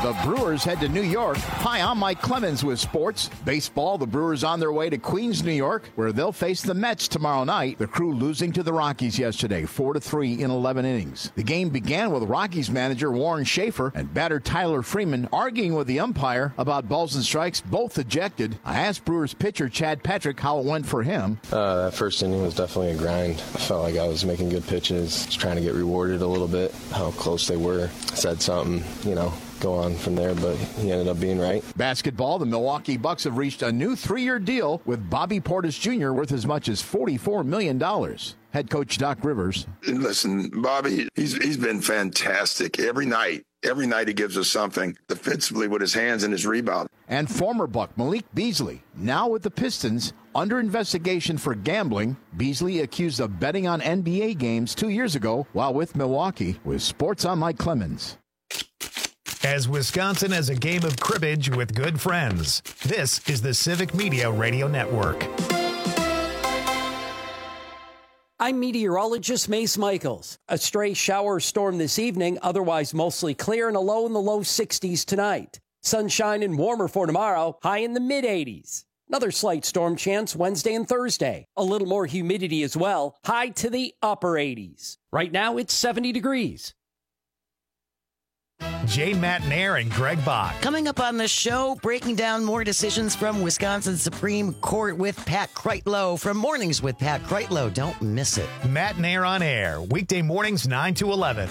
The Brewers head to New York. Hi, I'm Mike Clemens with sports. Baseball, the Brewers on their way to Queens, New York, where they'll face the Mets tomorrow night. The Crew losing to the Rockies yesterday, 4-3 in 11 innings. The game began with Rockies manager Warren Schaefer and batter Tyler Freeman arguing with the umpire about balls and strikes, both ejected. I asked Brewers pitcher Chad Patrick how it went for him. That first inning was definitely a grind. I felt like I was making good pitches, just trying to get rewarded a little bit, how close they were. Said something, go on from there, but he ended up being right. Basketball, the Milwaukee Bucks have reached a new 3-year deal with Bobby Portis Jr. worth as much as $44 million. Head coach Doc Rivers. Listen, Bobby, he's been fantastic every night. Every night he gives us something defensively with his hands and his rebound. And former Buck Malik Beasley, now with the Pistons, under investigation for gambling. Beasley accused of betting on NBA games 2 years ago while with Milwaukee. With sports, I'm Mike Clemens. As Wisconsin has a game of cribbage with good friends, this is the Civic Media Radio Network. I'm meteorologist Mace Michaels. A stray shower storm this evening, otherwise mostly clear and a low in the low 60s tonight. Sunshine and warmer for tomorrow, high in the mid-80s. Another slight storm chance Wednesday and Thursday. A little more humidity as well, high to the upper 80s. Right now it's 70 degrees. Jane Matnair and Greg Bach. Coming up on the show, breaking down more decisions from Wisconsin Supreme Court with Pat Kreitlow from Mornings with Pat Kreitlow. Don't miss it. Matnair on air, weekday mornings 9 to 11.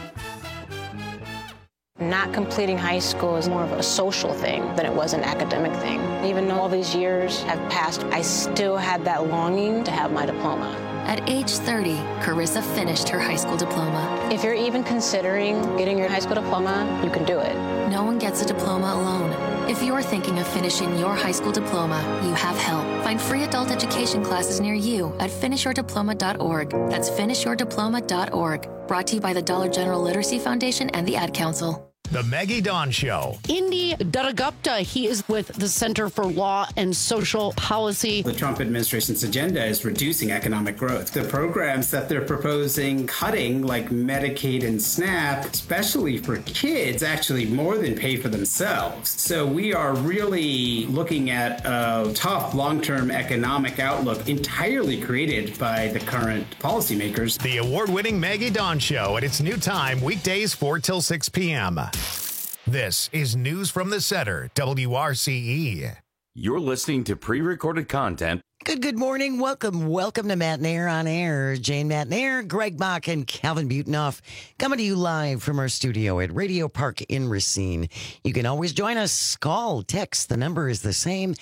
Not completing high school is more of a social thing than it was an academic thing. Even though all these years have passed, I still had that longing to have my diploma. At age 30, Carissa finished her high school diploma. If you're even considering getting your high school diploma, you can do it. No one gets a diploma alone. If you're thinking of finishing your high school diploma, you have help. Find free adult education classes near you at finishyourdiploma.org. That's finishyourdiploma.org. Brought to you by the Dollar General Literacy Foundation and the Ad Council. The Maggie Dawn Show. Indy Dadagupta, he is with the Center for Law and Social Policy. The Trump administration's agenda is reducing economic growth. The programs that they're proposing cutting, like Medicaid and SNAP, especially for kids, actually more than pay for themselves. So we are really looking at a tough long-term economic outlook entirely created by the current policymakers. The award-winning Maggie Dawn Show at its new time, weekdays 4 till 6 p.m. This is News from the Center, WRCE. You're listening to pre-recorded content. Good morning. Welcome to Matnair on Air. Jane Matnair, Greg Bach, and Calvin Butenoff coming to you live from our studio at Radio Park in Racine. You can always join us. Call, text. The number is the same,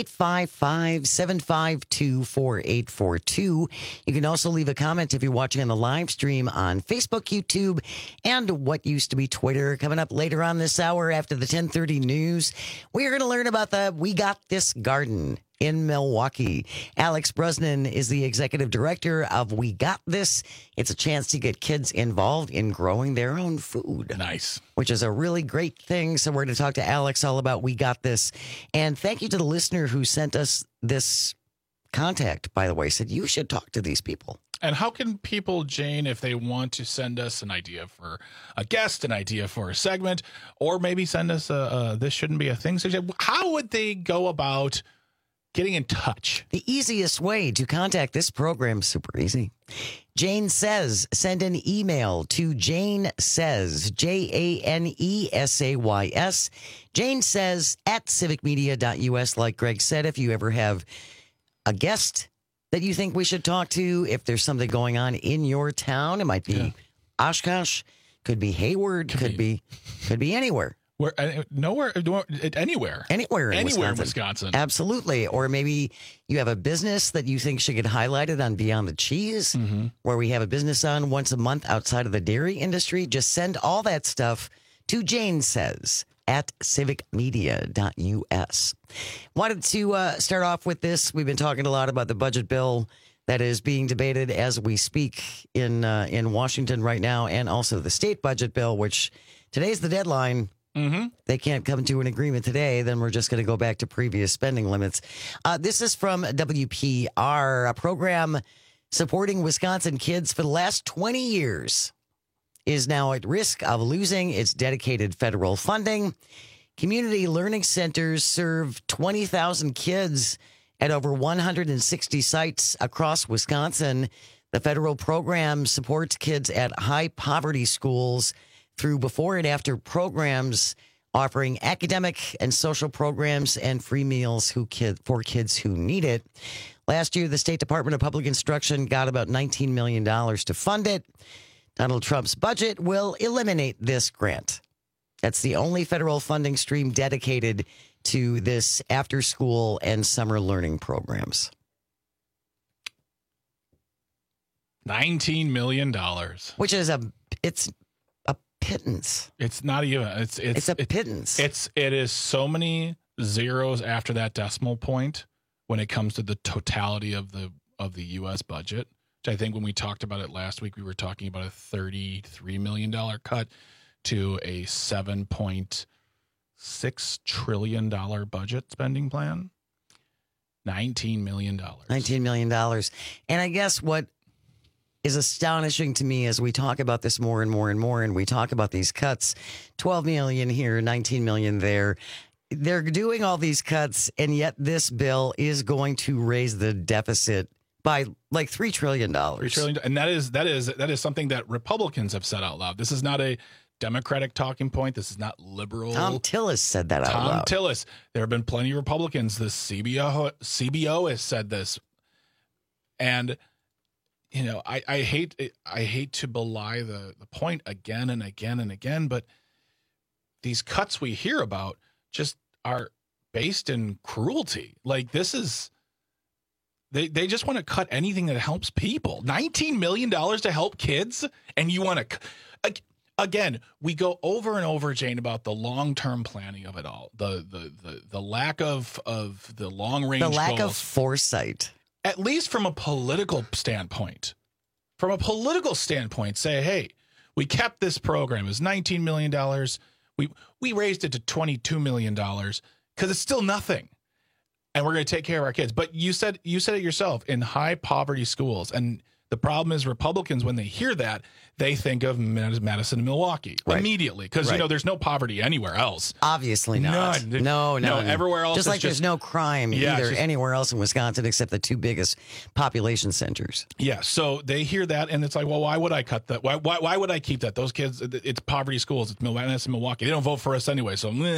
855-752-4842. You can also leave a comment if you're watching on the live stream on Facebook, YouTube, and what used to be Twitter. Coming up later on this hour after the 10:30 news, we're going to learn about the We Got This Garden in Milwaukee. Alex Brosnan is the executive director of We Got This. It's a chance to get kids involved in growing their own food. Nice. Which is a really great thing. So we're going to talk to Alex all about We Got This. And thank you to the listener who sent us this contact, by the way, said you should talk to these people. And how can people, Jane, if they want to send us an idea for a guest, an idea for a segment, or maybe send us a This Shouldn't Be a Thing suggestion, how would they go about getting in touch? The easiest way to contact this program, super easy. Jane Says, send an email to Jane Says, JANESAYS, Jane Says at civicmedia.us. Like Greg said, if you ever have a guest that you think we should talk to, if there's something going on in your town, it might be Oshkosh, could be Hayward, could be anywhere. Where anywhere in Wisconsin. Absolutely. Or maybe you have a business that you think should get highlighted on Beyond the Cheese, where we have a business on once a month outside of the dairy industry. Just send all that stuff to Jane Says at civicmedia.us. Wanted to start off with this. We've been talking a lot about the budget bill that is being debated as we speak in Washington right now, and also the state budget bill, which today's the deadline. They can't come to an agreement today, then we're just going to go back to previous spending limits. This is from WPR, a program supporting Wisconsin kids for the last 20 years. is now at risk of losing its dedicated federal funding. Community learning centers serve 20,000 kids at over 160 sites across Wisconsin. The federal program supports kids at high poverty schools through before and after programs offering academic and social programs and free meals for kids who need it. Last year, the State Department of Public Instruction got about $19 million to fund it. Donald Trump's budget will eliminate this grant. That's the only federal funding stream dedicated to this after-school and summer learning programs. $19 million. Which is it's a pittance. It's not even. It's a pittance. It is so many zeros after that decimal point when it comes to the totality of the U.S. budget. Which I think when we talked about it last week, we were talking about a $33 million cut to a $7.6 trillion budget spending plan. $19 million. $19 million. And I guess what is astonishing to me as we talk about this more and more and more, and we talk about these cuts, 12 million here, 19 million there. They're doing all these cuts, and yet this bill is going to raise the deficit by like $3 trillion. $3 trillion. And that is something that Republicans have said out loud. This is not a Democratic talking point. This is not liberal. Tom Tillis said that out loud. Tom Tillis. There have been plenty of Republicans. The CBO has said this. And, you know, I hate to belie the point again and again and again, but these cuts we hear about just are based in cruelty. Like, this is... They just want to cut anything that helps people. $19 million to help kids, and you want to... Again, we go over and over, Jane, about the long-term planning of it all, the lack of the long-range goals. The lack of foresight. At least from a political standpoint. From a political standpoint, say, hey, we kept this program. It was $19 million. We raised it to $22 million because it's still nothing. And we're going to take care of our kids. But you said it yourself, in high poverty schools. And the problem is Republicans, when they hear that, they think of Madison and Milwaukee immediately. Because, you know, there's no poverty anywhere else. Obviously not. None. No. Everywhere else just like there's no crime either anywhere else in Wisconsin except the two biggest population centers. Yeah. So they hear that, and it's like, well, why would I cut that? Why would I keep that? Those kids, it's poverty schools. It's Madison and Milwaukee. They don't vote for us anyway.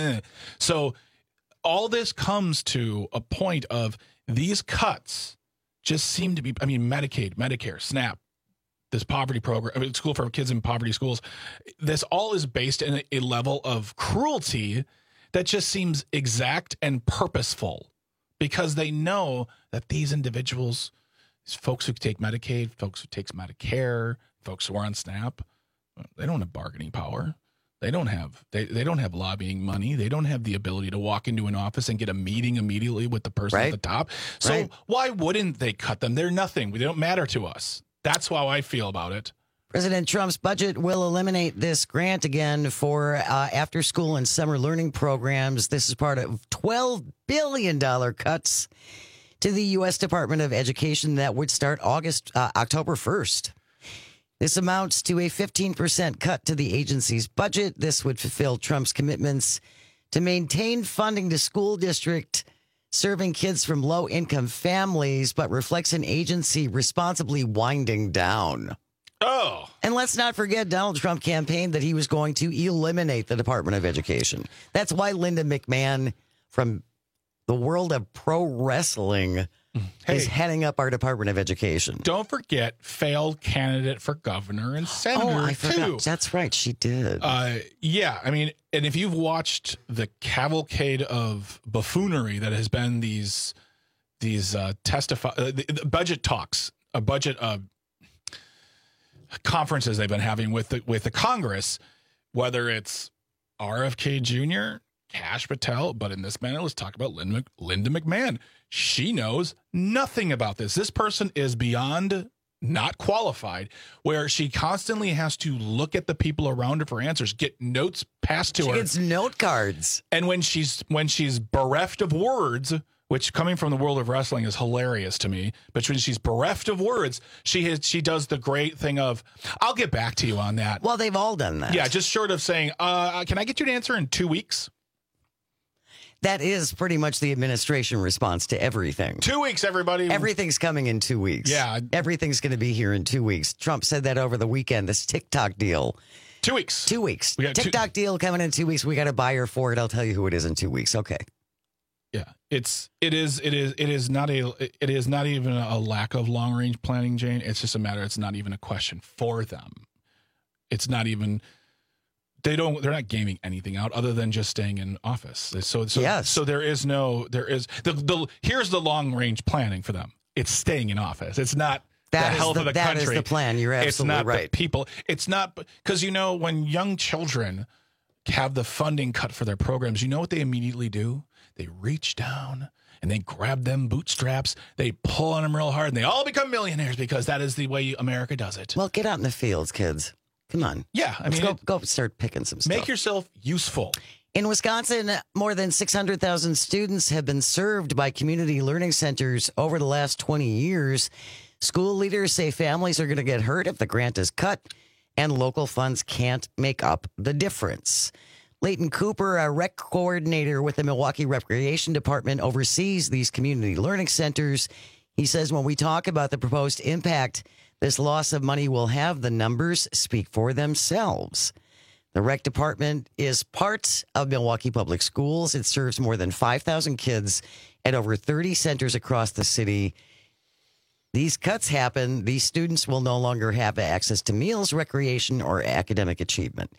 So all this comes to a point of these cuts just seem to be, I mean, Medicaid, Medicare, SNAP, this poverty program, school for kids in poverty schools, this all is based in a level of cruelty that just seems exact and purposeful, because they know that these individuals, these folks who take Medicaid, folks who take Medicare, folks who are on SNAP, they don't have bargaining power. They don't have lobbying money. They don't have the ability to walk into an office and get a meeting immediately with the person at the top. So why wouldn't they cut them? They're nothing. They don't matter to us. That's how I feel about it. President Trump's budget will eliminate this grant again for after school and summer learning programs. This is part of $12 billion cuts to the U.S. Department of Education that would start October 1st. This amounts to a 15% cut to the agency's budget. This would fulfill Trump's commitments to maintain funding to school districts serving kids from low-income families, but reflects an agency responsibly winding down. Oh. And let's not forget, Donald Trump campaigned that he was going to eliminate the Department of Education. That's why Linda McMahon from the world of pro wrestling is heading up our Department of Education. Don't forget, failed candidate for governor and senator, I forgot. too. That's right, she did. Yeah, I mean, and if you've watched the cavalcade of buffoonery that has been these budget talks, budget conferences they've been having with the Congress, whether it's RFK Jr., Kash Patel, but in this manner, let's talk about Linda McMahon. She knows nothing about this. This person is beyond not qualified, where she constantly has to look at the people around her for answers, get notes passed to her. She gets note cards. And when she's bereft of words, which coming from the world of wrestling is hilarious to me. But when she's bereft of words, she does the great thing of, I'll get back to you on that. Well, they've all done that. Yeah, just short of saying, can I get you an answer in 2 weeks? That is pretty much the administration response to everything. 2 weeks, everybody. Everything's coming in 2 weeks. Yeah. Everything's going to be here in 2 weeks. Trump said that over the weekend, this TikTok deal. 2 weeks. 2 weeks. We got TikTok deal coming in 2 weeks. We got a buyer for it. I'll tell you who it is in 2 weeks. Okay. Yeah, it is not even a lack of long range planning, Jane. It's just a matter. It's not even a question for them. It's not even. They're not gaming anything out other than just staying in office. So yes. So here's the long range planning for them. It's staying in office. It's not the health of the country. That is the plan. You're absolutely it's not right. The people. It's not because when young children have the funding cut for their programs, you know what they immediately do? They reach down and they grab them bootstraps. They pull on them real hard, and they all become millionaires because that is the way America does it. Well, get out in the fields, kids. Come on. Yeah, go start picking some stuff. Make yourself useful. In Wisconsin, more than 600,000 students have been served by community learning centers over the last 20 years. School leaders say families are going to get hurt if the grant is cut, and local funds can't make up the difference. Leighton Cooper, a rec coordinator with the Milwaukee Recreation Department, oversees these community learning centers. He says when we talk about the proposed impact this loss of money will have, the numbers speak for themselves. The rec department is part of Milwaukee Public Schools. It serves more than 5,000 kids at over 30 centers across the city. These cuts happen. These students will no longer have access to meals, recreation, or academic achievement.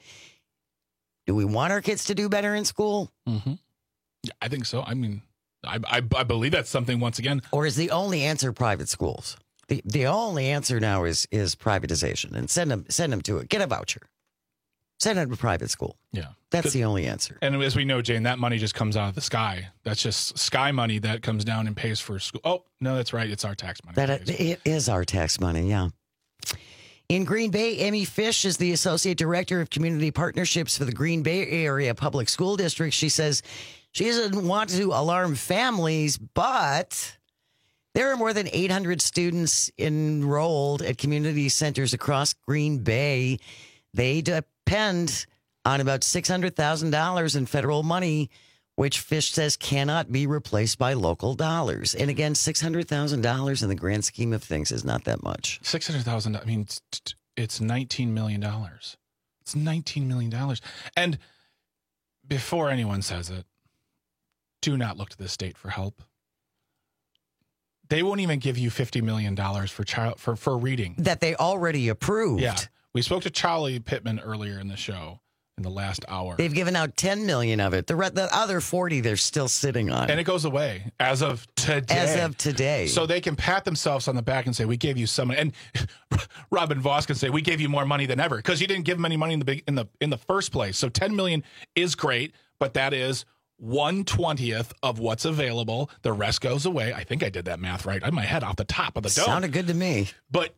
Do we want our kids to do better in school? Mm-hmm. Yeah, I think so. I mean, I believe that's something, once again. Or is the only answer private schools? The only answer now is privatization, and send them to it. Get a voucher. Send them to private school. Yeah. That's the only answer. And as we know, Jane, that money just comes out of the sky. That's just sky money that comes down and pays for school. Oh, no, that's right. It's our tax money. It is our tax money, yeah. In Green Bay, Amy Fish is the Associate Director of Community Partnerships for the Green Bay Area Public School District. She says she doesn't want to alarm families, but there are more than 800 students enrolled at community centers across Green Bay. They depend on about $600,000 in federal money, which Fish says cannot be replaced by local dollars. And again, $600,000 in the grand scheme of things is not that much. $600,000. I mean, it's $19 million. It's $19 million. And before anyone says it, do not look to the state for help. They won't even give you $50 million for reading that they already approved. Yeah, we spoke to Charlie Pittman earlier in the show in the last hour. They've given out 10 million of it. The other 40 they're still sitting on, and it goes away as of today. So they can pat themselves on the back and say, "We gave you some." And Robin Voss can say, "We gave you more money than ever," because you didn't give them any money in the first place. So 10 million is great, but that is 1/20th of what's available. The rest goes away. I think I did that math right. I had my head off the top of the dome. Sounded good to me. But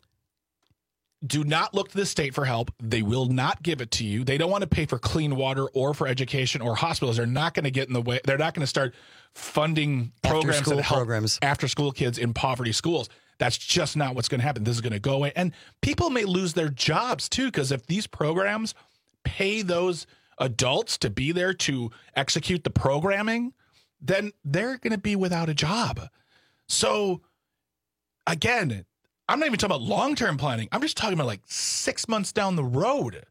do not look to the state for help. They will not give it to you. They don't want to pay for clean water or for education or hospitals. They're not going to get in the way. They're not going to start funding programs that help after-school kids in poverty schools. That's just not what's going to happen. This is going to go away. And people may lose their jobs, too, because if these programs pay those adults to be there to execute the programming, then they're going to be without a job. So, again, I'm not even talking about long-term planning. I'm just talking about like 6 months down the road.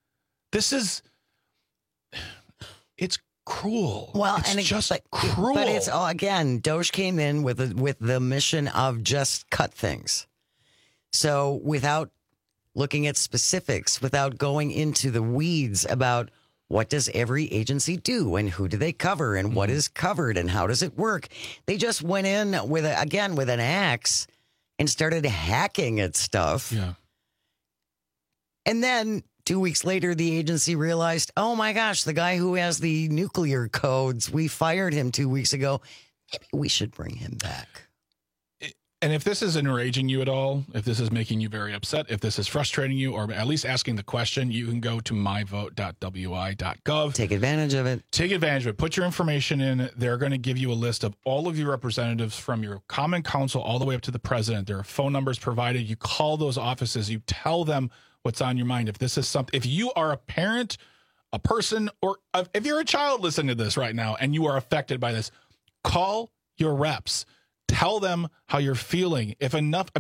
It's cruel. Well, it's just cruel. But it's again, Doge came in with the mission of just cut things. So without looking at specifics, without going into the weeds about what does every agency do and who do they cover and what is covered and how does it work, they just went in with an axe and started hacking at stuff. Yeah. And then 2 weeks later, the agency realized, oh my gosh, the guy who has the nuclear codes, we fired him 2 weeks ago. Maybe we should bring him back. And if this is enraging you at all, if this is making you very upset, if this is frustrating you, or at least asking the question, you can go to myvote.wi.gov. Take advantage of it. Take advantage of it. Put your information in. They're going to give you a list of all of your representatives from your common council all the way up to the president. There are phone numbers provided. You call those offices. You tell them what's on your mind. If this is something, if you are a parent, a person, or if you're a child listening to this right now and you are affected by this, call your reps. Tell them how you're feeling. If enough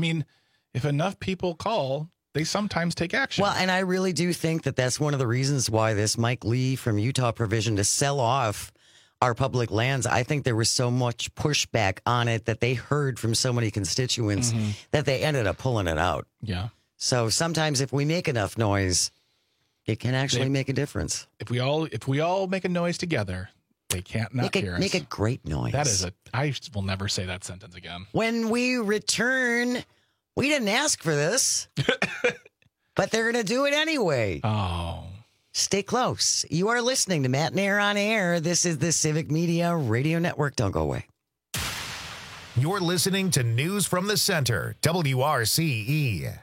people call, they sometimes take action. Well, and I really do think that that's one of the reasons why this Mike Lee from Utah provision to sell off our public lands, I think there was so much pushback on it that they heard from so many constituents that they ended up pulling it out. Yeah. So sometimes if we make enough noise, it can actually make a difference. If we all make a noise together, they can't not hear us. Make a great noise. I will never say that sentence again. When we return, we didn't ask for this, but they're going to do it anyway. Oh. Stay close. You are listening to Matt and Air on Air. This is the Civic Media Radio Network. Don't go away. You're listening to News from the Center, WRCE.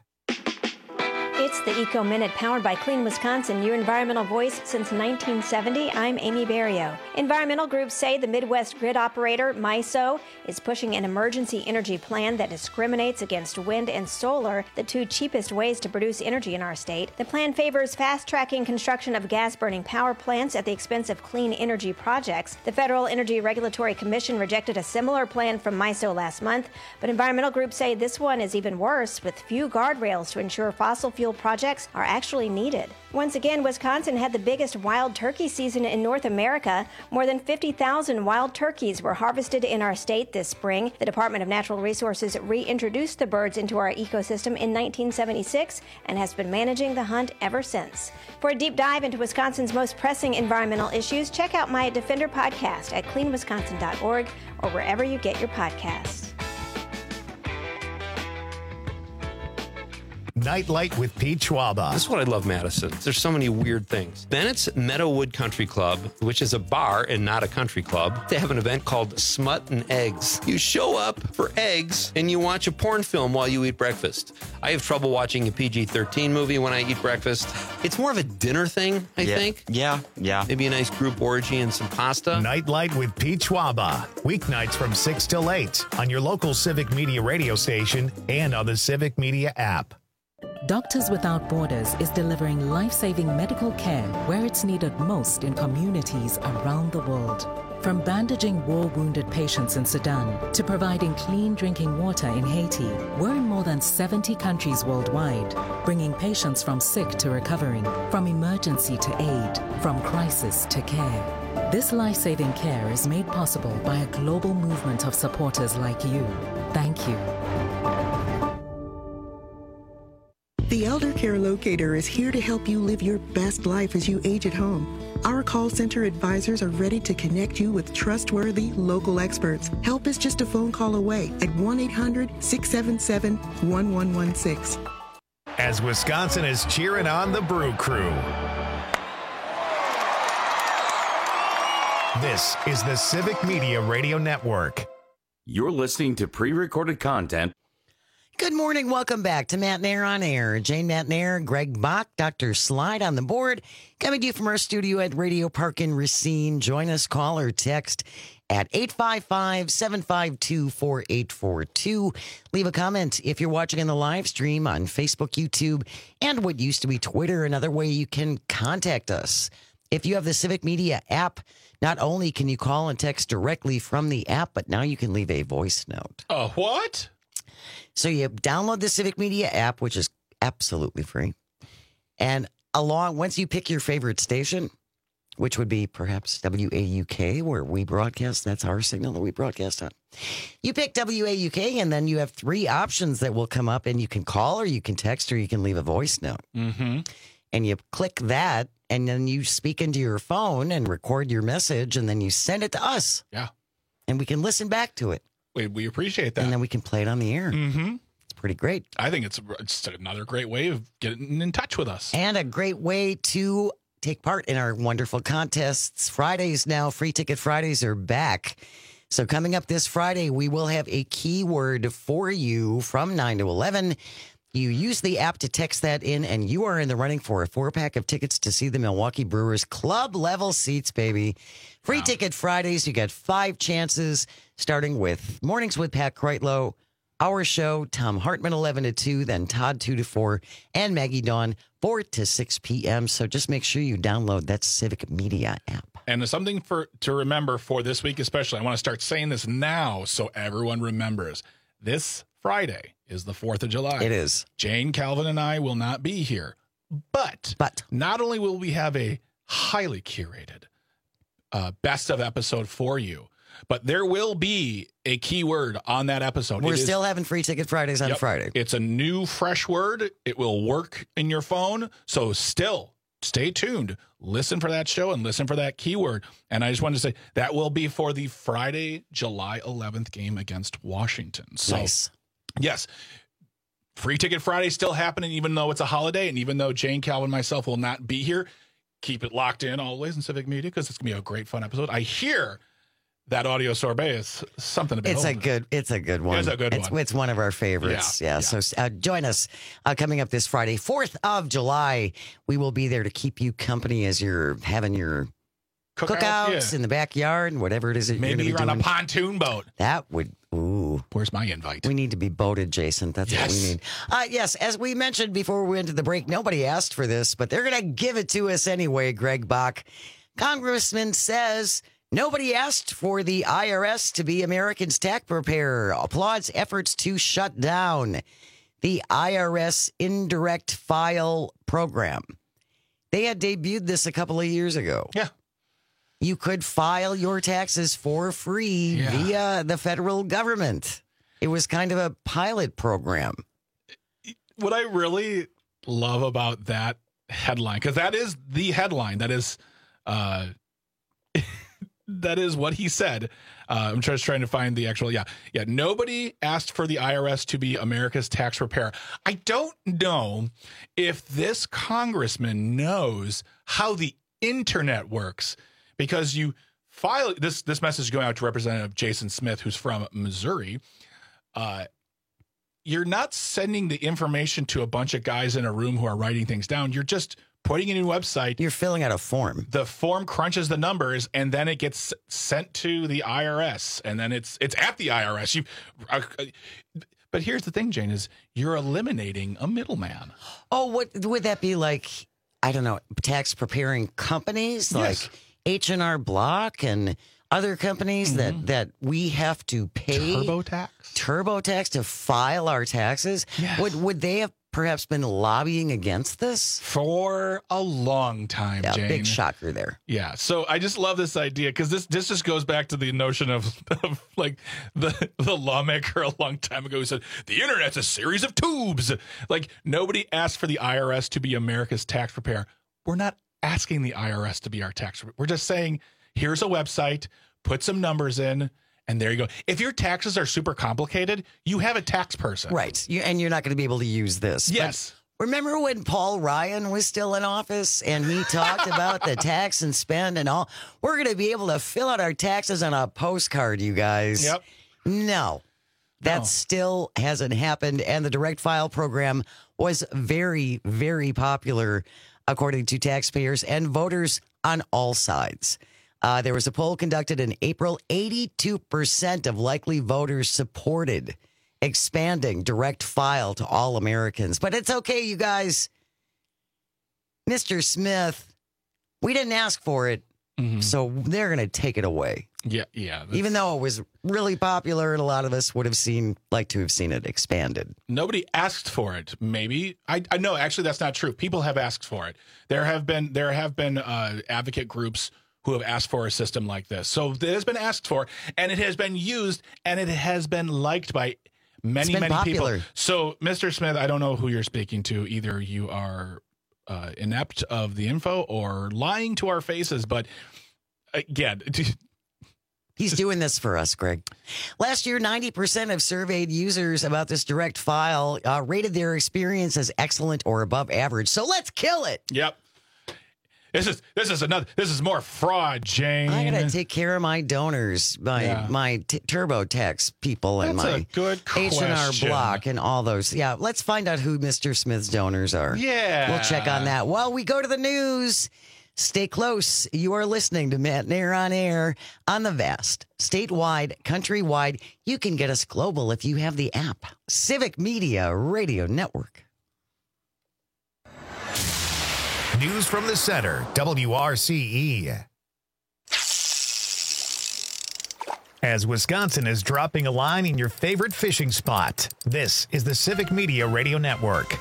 It's the Eco Minute powered by Clean Wisconsin, your environmental voice since 1970. I'm Amy Barrio. Environmental groups say the Midwest grid operator, MISO, is pushing an emergency energy plan that discriminates against wind and solar, the two cheapest ways to produce energy in our state. The plan favors fast-tracking construction of gas-burning power plants at the expense of clean energy projects. The Federal Energy Regulatory Commission rejected a similar plan from MISO last month, but environmental groups say this one is even worse, with few guardrails to ensure fossil fuel projects are actually needed. Once again, Wisconsin had the biggest wild turkey season in North America. More than 50,000 wild turkeys were harvested in our state this spring. The Department of Natural Resources reintroduced the birds into our ecosystem in 1976 and has been managing the hunt ever since. For a deep dive into Wisconsin's most pressing environmental issues, check out my Defender podcast at cleanwisconsin.org or wherever you get your podcasts. Nightlight with Pete Schwaba. This is what I love, Madison. There's so many weird things. Bennett's Meadowood Country Club, which is a bar and not a country club, they have an event called Smut and Eggs. You show up for eggs and you watch a porn film while you eat breakfast. I have trouble watching a PG-13 movie when I eat breakfast. It's more of a dinner thing, I think. Yeah. Maybe a nice group orgy and some pasta. Nightlight with Pete Schwaba. Weeknights from 6 till 8 on your local Civic Media radio station and on the Civic Media app. Doctors Without Borders is delivering life-saving medical care where it's needed most in communities around the world. From bandaging war-wounded patients in Sudan to providing clean drinking water in Haiti, we're in more than 70 countries worldwide, bringing patients from sick to recovering, from emergency to aid, from crisis to care. This life-saving care is made possible by a global movement of supporters like you. Thank you. The Elder Care Locator is here to help you live your best life as you age at home. Our call center advisors are ready to connect you with trustworthy local experts. Help is just a phone call away at 1-800-677-1116. As Wisconsin is cheering on the Brew Crew. This is the Civic Media Radio Network. You're listening to pre-recorded content. Good morning. Welcome back to Matt and Air on Air. Jane Matt and Air, Greg Bach, Dr. Slide on the board. Coming to you from our studio at Radio Park in Racine. Join us, call or text at 855-752-4842. Leave a comment if you're watching on the live stream on Facebook, YouTube, and what used to be Twitter. Another way you can contact us. If you have the Civic Media app, not only can you call and text directly from the app, but now you can leave a voice note. What? So you download the Civic Media app, which is absolutely free. And once you pick your favorite station, which would be perhaps WAUK, where we broadcast, that's our signal that we broadcast on. You pick WAUK, and then you have three options that will come up, and you can call, or you can text, or you can leave a voice note. Mm-hmm. And you click that, and then you speak into your phone and record your message, and then you send it to us. Yeah. And we can listen back to it. We appreciate that. And then we can play it on the air. Mm-hmm. It's pretty great. I think it's another great way of getting in touch with us. And a great way to take part in our wonderful contests. Fridays now, Free Ticket Fridays are back. So coming up this Friday, we will have a keyword for you from 9 to 11. You use the app to text that in, and you are in the running for a 4-pack of tickets to see the Milwaukee Brewers club-level seats, baby. Free Ticket Fridays. You get 5 chances, starting with Mornings with Pat Kreitlow, our show, Tom Hartman, 11 to 2, then Todd, 2 to 4, and Maggie Dawn, 4 to 6 p.m. So just make sure you download that Civic Media app. And there's something to remember for this week especially. I want to start saying this now so everyone remembers. This Friday is the 4th of July. It is. Jane, Calvin, and I will not be here. But not only will we have a highly curated best of episode for you, but there will be a keyword on that episode. We're still having Free Ticket Fridays on Friday. It's a new, fresh word. It will work in your phone. So still stay tuned. Listen for that show and listen for that keyword. And I just wanted to say that will be for the Friday, July 11th game against Washington. So, nice. Yes, Free Ticket Friday still happening, even though it's a holiday. And even though Jane, Calvin, myself will not be here, keep it locked in always in Civic Media because it's going to be a great, fun episode. I hear that audio sorbet is something to be It's a good one. It's a good one. It's one of our favorites. Yeah. So join us coming up this Friday, 4th of July. We will be there to keep you company as you're having your cookouts in the backyard and whatever it is that maybe you're on doing. a pontoon boat. That would. Ooh. Where's my invite? We need to be boated, Jason. That's what we need. Yes, as we mentioned before we went to the break, nobody asked for this, but they're going to give it to us anyway, Greg Bach. Congressman says nobody asked for the IRS to be Americans' tax preparer. Applauds efforts to shut down the IRS indirect file program. They had debuted this a couple of years ago. Yeah. You could file your taxes for free via the federal government. It was kind of a pilot program. What I really love about that headline, because that is the headline, that is that is what he said. I'm just trying to find the actual, nobody asked for the IRS to be America's tax preparer. I don't know if this congressman knows how the internet works. Because you file this message going out to Representative Jason Smith, who's from Missouri. You're not sending the information to a bunch of guys in a room who are writing things down. You're just putting it in a website. You're filling out a form. The form crunches the numbers, and then it gets sent to the IRS, and then it's at the IRS. But here's the thing, Jane, is you're eliminating a middleman. Oh, what would that be like? I don't know, tax preparing companies like H&R Block and other companies that we have to pay TurboTax to file our taxes. Yes. Would they have perhaps been lobbying against this for a long time? Jane. Big shocker there. Yeah, so I just love this idea because this just goes back to the notion of like the lawmaker a long time ago who said the internet's a series of tubes. Like nobody asked for the IRS to be America's tax preparer. We're not asking the IRS to be our tax. We're just saying, here's a website, put some numbers in, and there you go. If your taxes are super complicated, you have a tax person. Right. And you're not going to be able to use this. Yes. But remember when Paul Ryan was still in office and he talked about the tax and spend and all? We're going to be able to fill out our taxes on a postcard, you guys. Yep. No. That still hasn't happened. And the direct file program was very, very popular, according to taxpayers and voters on all sides. There was a poll conducted in April. 82% of likely voters supported expanding direct file to all Americans. But it's okay, you guys. Mr. Smith, we didn't ask for it, so they're going to take it away. Yeah. Even though it was really popular and a lot of us would have liked to have seen it expanded. Nobody asked for it. Maybe I know. Actually, that's not true. People have asked for it. There have been advocate groups who have asked for a system like this. So it has been asked for, and it has been used, and it has been liked by many popular. people. So, Mr. Smith, I don't know who you're speaking to. Either you are inept of the info or lying to our faces. But again. He's doing this for us, Greg. Last year, 90% of surveyed users about this direct file rated their experience as excellent or above average. So let's kill it. Yep. This is more fraud, Jane. I gotta take care of my donors, my TurboTax people, and That's my a good H&R question. Block and all those. Yeah, let's find out who Mr. Smith's donors are. Yeah. We'll check on that. While we go to the news, stay close. You are listening to Matt Nair on Air on the vast, statewide, countrywide. You can get us global if you have the app. Civic Media Radio Network. News from the center, WRCE. As Wisconsin is dropping a line in your favorite fishing spot, this is the Civic Media Radio Network.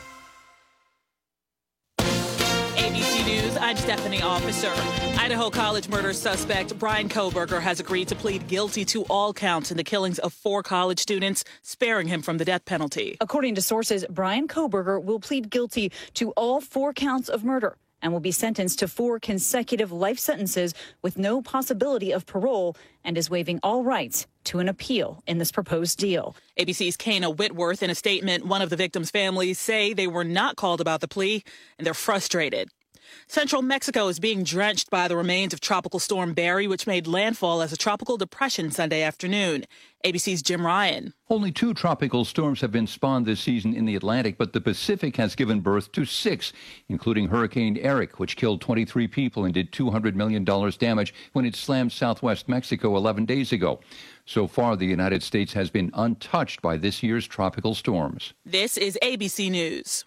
ABC News, I'm Stephanie Officer. Idaho College murder suspect Brian Kohberger has agreed to plead guilty to all counts in the killings of 4 college students, sparing him from the death penalty. According to sources, Brian Kohberger will plead guilty to all 4 counts of murder and will be sentenced to 4 consecutive life sentences with no possibility of parole, and is waiving all rights to an appeal in this proposed deal. ABC's Kana Whitworth, in a statement, one of the victims' families say they were not called about the plea and they're frustrated. Central Mexico is being drenched by the remains of Tropical Storm Barry, which made landfall as a tropical depression Sunday afternoon. ABC's Jim Ryan. Only 2 tropical storms have been spawned this season in the Atlantic, but the Pacific has given birth to 6, including Hurricane Eric, which killed 23 people and did $200 million damage when it slammed southwest Mexico 11 days ago. So far, the United States has been untouched by this year's tropical storms. This is ABC News.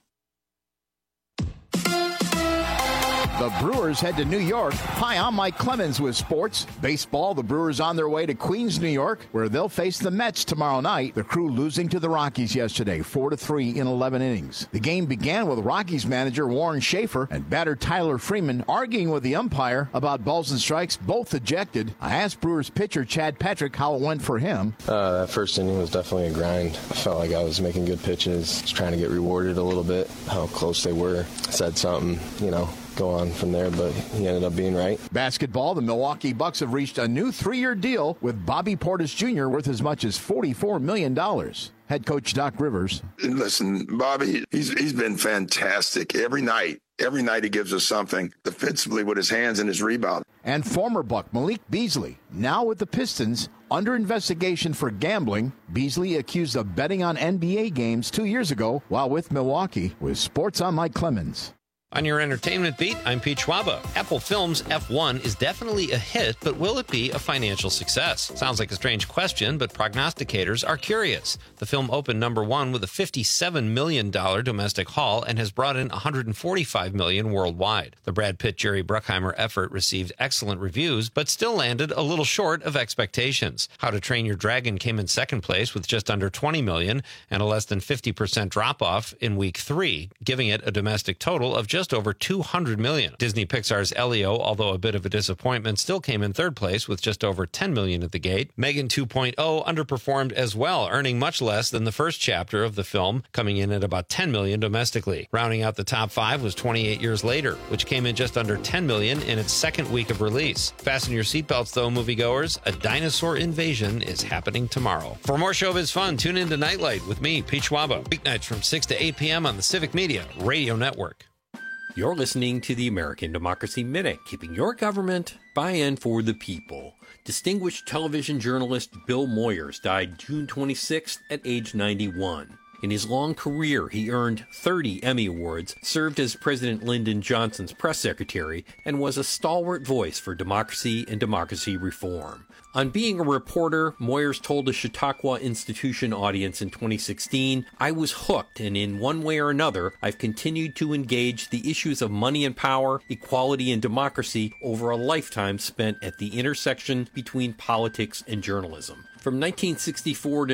The Brewers head to New York. Hi, I'm Mike Clemens with sports. Baseball, the Brewers on their way to Queens, New York, where they'll face the Mets tomorrow night. The Crew losing to the Rockies yesterday, 4-3 in 11 innings. The game began with Rockies manager Warren Schaefer and batter Tyler Freeman arguing with the umpire about balls and strikes, both ejected. I asked Brewers pitcher Chad Patrick how it went for him. That first inning was definitely a grind. I felt like I was making good pitches, just trying to get rewarded a little bit, how close they were. Said something, go on from there, but he ended up being right. Basketball, the Milwaukee Bucks have reached a new 3-year deal with Bobby Portis Jr. worth as much as $44 million. Head coach Doc Rivers. Listen, Bobby, he's been fantastic every night. Every night he gives us something defensively with his hands and his rebound. And former Buck Malik Beasley, now with the Pistons, under investigation for gambling. Beasley accused of betting on NBA games 2 years ago while with Milwaukee. With sports, I'm Mike Clemens. On your entertainment beat, I'm Pete Schwaba. Apple Films' F1 is definitely a hit, but will it be a financial success? Sounds like a strange question, but prognosticators are curious. The film opened number 1 with a $57 million domestic haul and has brought in $145 million worldwide. The Brad Pitt-Jerry Bruckheimer effort received excellent reviews, but still landed a little short of expectations. How to Train Your Dragon came in second place with just under $20 million and a less than 50% drop-off in week 3, giving it a domestic total of just over $200 million. Disney Pixar's Elio, although a bit of a disappointment, still came in third place with just over $10 million at the gate. Megan 2.0 underperformed as well, earning much less than the first chapter of the film, coming in at about $10 million domestically. Rounding out the top 5 was 28 Years Later, which came in just under $10 million in its second week of release. Fasten your seatbelts, though, moviegoers. A dinosaur invasion is happening tomorrow. For more showbiz fun, tune in to Nightlight with me, Pete Schwaba, weeknights from 6 to 8 p.m. on the Civic Media Radio Network. You're listening to the American Democracy Minute, keeping your government by and for the people. Distinguished television journalist Bill Moyers died June 26th at age 91. In his long career, he earned 30 Emmy Awards, served as President Lyndon Johnson's press secretary, and was a stalwart voice for democracy and democracy reform. On being a reporter, Moyers told a Chautauqua Institution audience in 2016, "I was hooked, and in one way or another, I've continued to engage the issues of money and power, equality and democracy over a lifetime spent at the intersection between politics and journalism." From 1964 to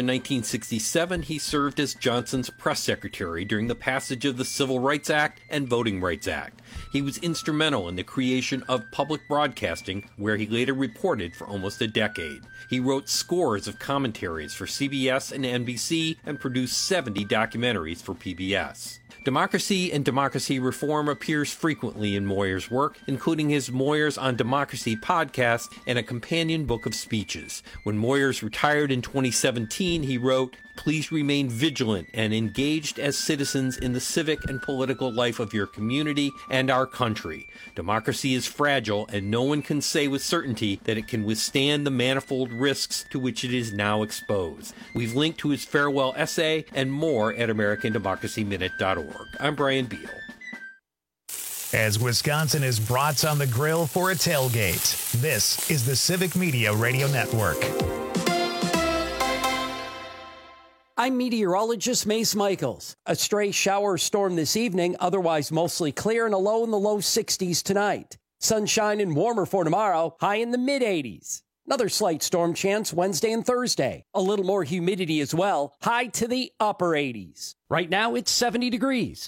1967, he served as Johnson's press secretary during the passage of the Civil Rights Act and Voting Rights Act. He was instrumental in the creation of public broadcasting, where he later reported for almost a decade. He wrote scores of commentaries for CBS and NBC and produced 70 documentaries for PBS. Democracy and democracy reform appears frequently in Moyer's work, including his Moyers on Democracy podcast and a companion book of speeches. When Moyers retired in 2017, he wrote, "Please remain vigilant and engaged as citizens in the civic and political life of your community and our country. Democracy is fragile, and no one can say with certainty that it can withstand the manifold risks to which it is now exposed." We've linked to his farewell essay and more at AmericanDemocracyMinute.org. I'm Brian Beal. As Wisconsin is brats on the grill for a tailgate, this is the Civic Media Radio Network. I'm meteorologist Mace Michaels. A stray shower storm this evening, otherwise mostly clear and a low in the low 60s tonight. Sunshine and warmer for tomorrow, high in the mid-80s. Another slight storm chance Wednesday and Thursday. A little more humidity as well, high to the upper 80s. Right now it's 70 degrees.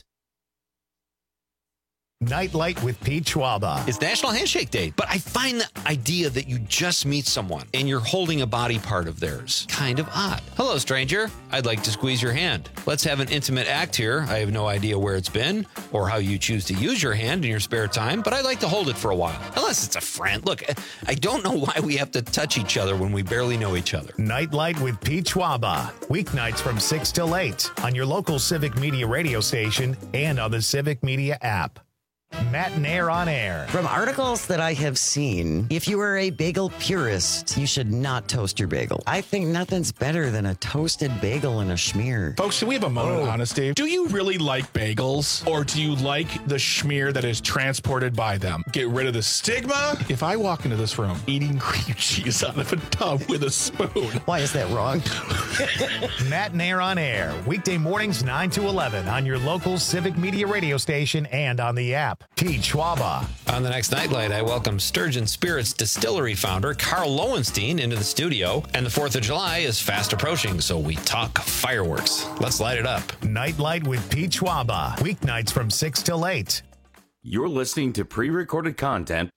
Nightlight with Pete Schwaba. It's National Handshake Day, but I find the idea that you just meet someone and you're holding a body part of theirs kind of odd. Hello, stranger. I'd like to squeeze your hand. Let's have an intimate act here. I have no idea where it's been or how you choose to use your hand in your spare time, but I'd like to hold it for a while. Unless it's a friend. Look, I don't know why we have to touch each other when we barely know each other. Nightlight with Pete Schwaba. Weeknights from 6 till 8 on your local Civic Media radio station and on the Civic Media app. Matt Nair on air. From articles that I have seen, if you are a bagel purist, you should not toast your bagel. I think nothing's better than a toasted bagel and a schmear. Folks, do we have a moment of honesty? Do you really like bagels, or do you like the schmear that is transported by them? Get rid of the stigma. If I walk into this room eating cream cheese out of a tub with a spoon. Why is that wrong? Matt Nair on air. Weekday mornings 9 to 11 on your local Civic Media radio station and on the app. Pete Schwaba. On the next Nightlight, I welcome Sturgeon Spirits Distillery founder Carl Lowenstein into the studio. And the 4th of July is fast approaching, so we talk fireworks. Let's light it up. Nightlight with Pete Schwaba. Weeknights from 6 till 8. You're listening to pre-recorded content.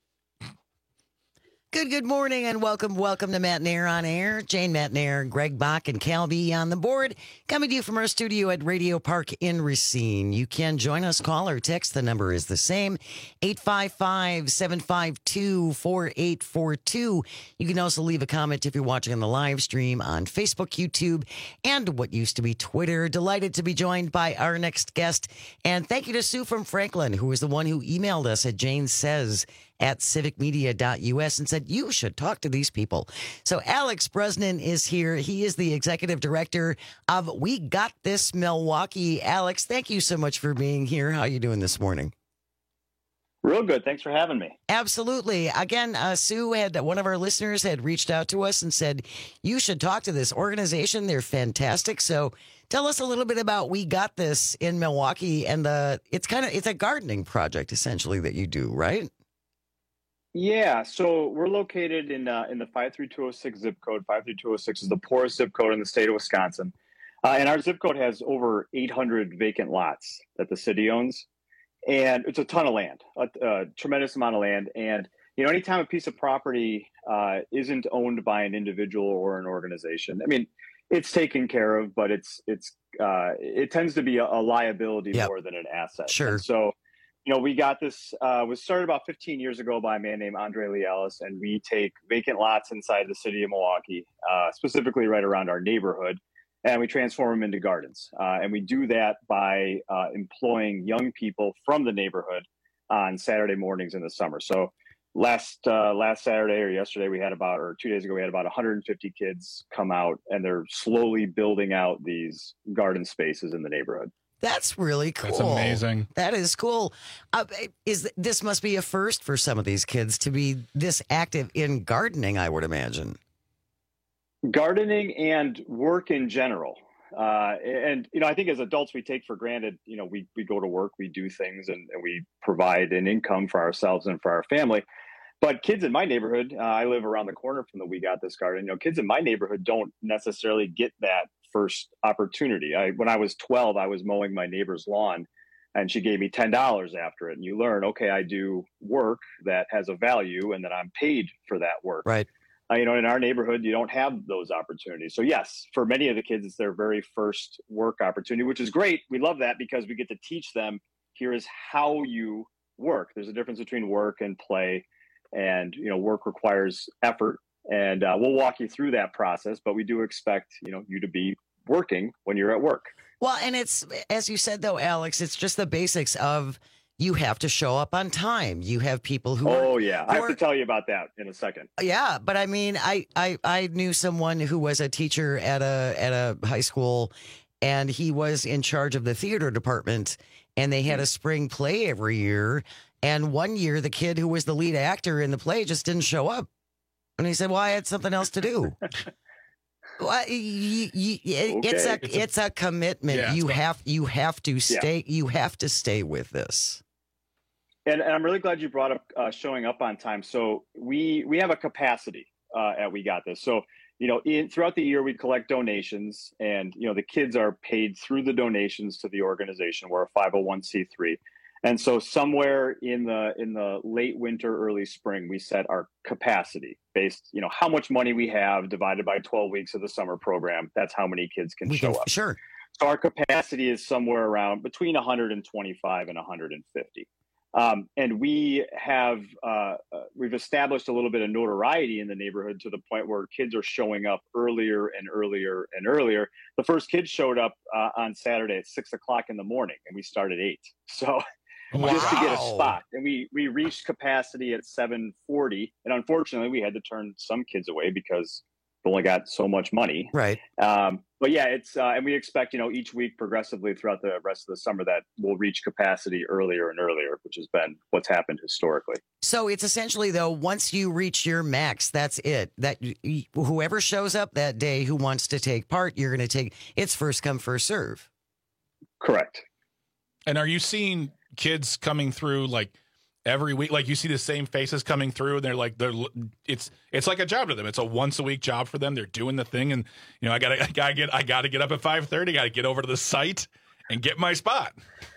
Good morning and welcome to Matt Nair on air. Jane Matt Nair, Greg Bach, and Cal B on the board. Coming to you from our studio at Radio Park in Racine. You can join us, call or text. The number is the same, 855-752-4842. You can also leave a comment if you're watching on the live stream on Facebook, YouTube, and what used to be Twitter. Delighted to be joined by our next guest. And thank you to Sue from Franklin, who was the one who emailed us at janesays@civicmedia.us and said, you should talk to these people. So Alex Brosnan is here. He is the executive director of We Got This Milwaukee. Alex, thank you so much for being here. How are you doing this morning? Real good. Thanks for having me. Absolutely. Again, Sue one of our listeners had reached out to us and said, you should talk to this organization. They're fantastic. So tell us a little bit about We Got This in Milwaukee. And it's a gardening project essentially that you do, right? Yeah, so we're located in the 53206 zip code. 53206 is the poorest zip code in the state of Wisconsin. And our zip code has over 800 vacant lots that the city owns. And it's a ton of land, a tremendous amount of land. And, anytime a piece of property isn't owned by an individual or an organization, I mean, it's taken care of, but it tends to be a liability more than an asset. Sure. And so, We Got This was started about 15 years ago by a man named Andre Lee Ellis, and we take vacant lots inside the city of Milwaukee, specifically right around our neighborhood, and we transform them into gardens. And we do that by employing young people from the neighborhood on Saturday mornings in the summer. So last Saturday or yesterday, 2 days ago, we had about 150 kids come out, and they're slowly building out these garden spaces in the neighborhood. That's really cool. That's amazing. That is cool. This must be a first for some of these kids to be this active in gardening, I would imagine. Gardening and work in general. I think as adults, we take for granted, we go to work, we do things, and we provide an income for ourselves and for our family. But kids in my neighborhood, I live around the corner from the We Got This garden. Kids in my neighborhood don't necessarily get that first opportunity. When I was 12, I was mowing my neighbor's lawn, and she gave me $10 after it. And you learn, okay, I do work that has a value, and that I'm paid for that work. Right. in our neighborhood, you don't have those opportunities. So yes, for many of the kids, it's their very first work opportunity, which is great. We love that because we get to teach them, here is how you work. There's a difference between work and play, and, work requires effort, and we'll walk you through that process, but we do expect, you to be working when you're at work. Well, and it's, as you said, though, Alex, it's just the basics of you have to show up on time. You have people who I have to tell you about that in a second. Yeah, but I mean, I knew someone who was a teacher at a high school, and he was in charge of the theater department, and they had a spring play every year. And one year, the kid who was the lead actor in the play just didn't show up. And he said, well, I had something else to do. Well, it's a commitment. Yeah, you have to stay. Yeah. You have to stay with this. And I'm really glad you brought up showing up on time. So we have a capacity at We Got This. So throughout the year we collect donations, and the kids are paid through the donations to the organization. We're a 501c3. And so somewhere in the late winter, early spring, we set our capacity based, how much money we have divided by 12 weeks of the summer program. That's how many kids can show up. Sure. So our capacity is somewhere around between 125 and 150. And we have we've established a little bit of notoriety in the neighborhood to the point where kids are showing up earlier and earlier and earlier. The first kid showed up on Saturday at 6 o'clock in the morning, and we started at 8. So just to get a spot, and we reached capacity at 7:40, and unfortunately we had to turn some kids away because we only got so much money. Right. But yeah, it's and we expect each week progressively throughout the rest of the summer that we'll reach capacity earlier and earlier, which has been what's happened historically. So it's essentially, though, once you reach your max, that's it. That whoever shows up that day who wants to take part, you're going to take. It's first come, first serve. Correct. And are you seeing kids coming through like every week? Like you see the same faces coming through, and it's like a job to them. It's a once a week job for them. They're doing the thing, and I gotta get up at 5:30. Got to get over to the site and get my spot.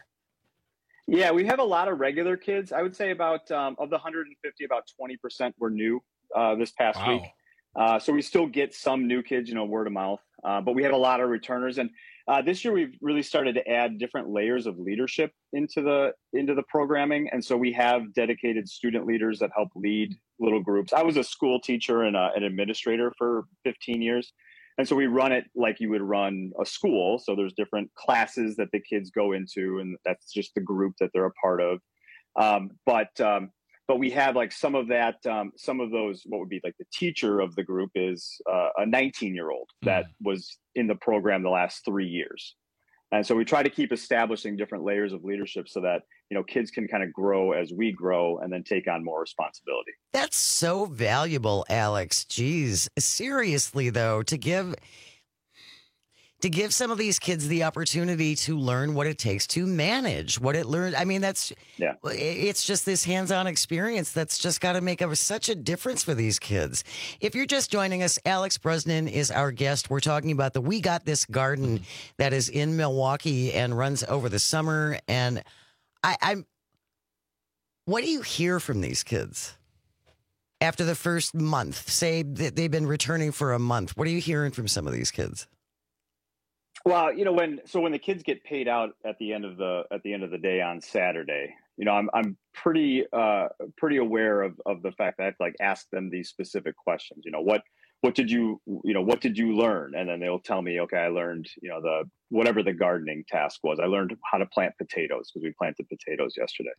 Yeah, we have a lot of regular kids. I would say about of the 150, about 20% were new this past week. So we still get some new kids, word of mouth. But we have a lot of returners, and this year we've really started to add different layers of leadership into the programming. And so we have dedicated student leaders that help lead little groups. I was a school teacher and an administrator for 15 years. And so we run it like you would run a school. So there's different classes that the kids go into, and that's just the group that they're a part of. But we have like some of that, some of those, what would be like the teacher of the group is a 19-year-old that was in the program the last 3 years. And so we try to keep establishing different layers of leadership so that, kids can kind of grow as we grow and then take on more responsibility. That's so valuable, Alex. Jeez. Seriously, though, to give some of these kids the opportunity to learn what it takes to manage what it learned. I mean, it's just this hands-on experience that's just got to make such a difference for these kids. If you're just joining us, Alex Brosnan is our guest. We're talking about the We Got This garden that is in Milwaukee and runs over the summer. And what do you hear from these kids after the first month? Say that they've been returning for a month. What are you hearing from some of these kids? Well, when the kids get paid out at the end of the day on Saturday, I'm pretty aware of the fact that I have to ask them these specific questions. What did you learn? And then they'll tell me, okay, I learned, whatever the gardening task was. I learned how to plant potatoes because we planted potatoes yesterday.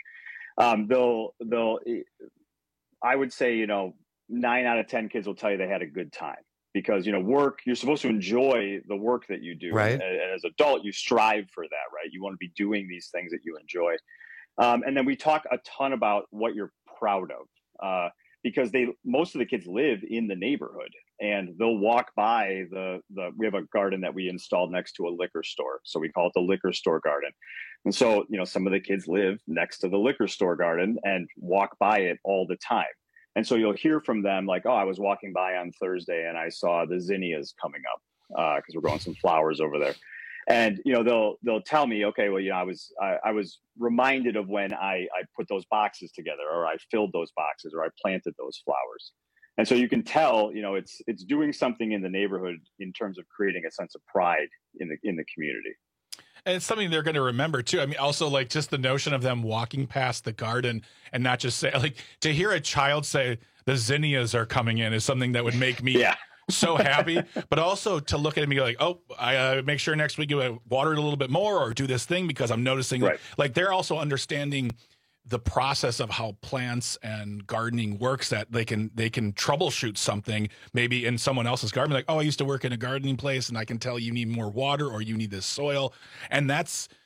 I would say, 9 out of 10 kids will tell you they had a good time. Because, work, you're supposed to enjoy the work that you do. Right. And as an adult, you strive for that, right? You want to be doing these things that you enjoy. And then we talk a ton about what you're proud of, because most of the kids live in the neighborhood, and they'll walk by we have a garden that we installed next to a liquor store. So we call it the liquor store garden. And so, some of the kids live next to the liquor store garden and walk by it all the time. And so you'll hear from them like, oh, I was walking by on Thursday and I saw the zinnias coming up because we're growing some flowers over there. And, they'll tell me, okay, well, I was reminded of when I put those boxes together, or I filled those boxes, or I planted those flowers. And so you can tell, it's doing something in the neighborhood in terms of creating a sense of pride in the community. And it's something they're going to remember too. I mean, also like just the notion of them walking past the garden and not just say, like, to hear a child say the zinnias are coming in is something that would make me so happy. But also to look at it and be like, oh, I make sure next week you water it a little bit more or do this thing because I'm noticing like they're also understanding the process of how plants and gardening works, that they can troubleshoot something maybe in someone else's garden. Like, oh, I used to work in a gardening place and I can tell you need more water or you need this soil. And that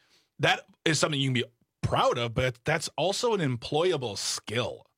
is something you can be proud of, but that's also an employable skill.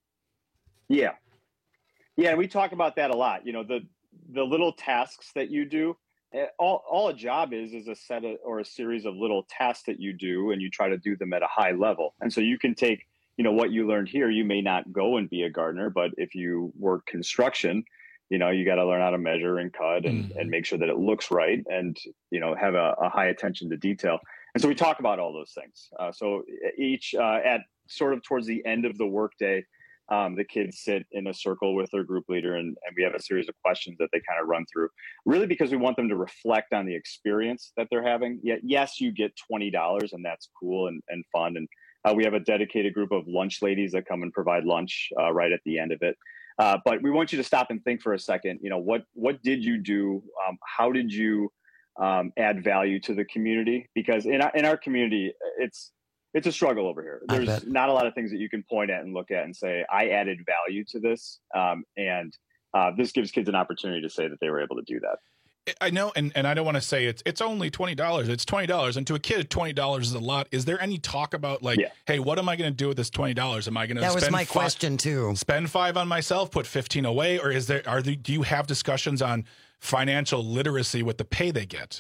Yeah. Yeah. And we talk about that a lot. The little tasks that you do, all a job is a set of, or a series of little tasks that you do, and you try to do them at a high level. And so you can take, what you learned here. You may not go and be a gardener, but if you work construction, you got to learn how to measure and cut and make sure that it looks right, and have a high attention to detail. And so we talk about all those things. So each at sort of towards the end of the workday, the kids sit in a circle with their group leader, and we have a series of questions that they kind of run through, really because we want them to reflect on the experience that they're having. Yes, you get $20, and that's cool and fun. And we have a dedicated group of lunch ladies that come and provide lunch right at the end of it. But we want you to stop and think for a second, what did you do? How did you add value to the community? Because in our community, it's a struggle over here. There's not a lot of things that you can point at and look at and say, I added value to this. And this gives kids an opportunity to say that they were able to do that. I know, and I don't want to say it's only $20. It's $20, and to a kid, $20 is a lot. Is there any talk about hey, what am I going to do with this $20? Am I going to? That was my question too. Spend $5 on myself, put $15 away, or do you have discussions on financial literacy with the pay they get?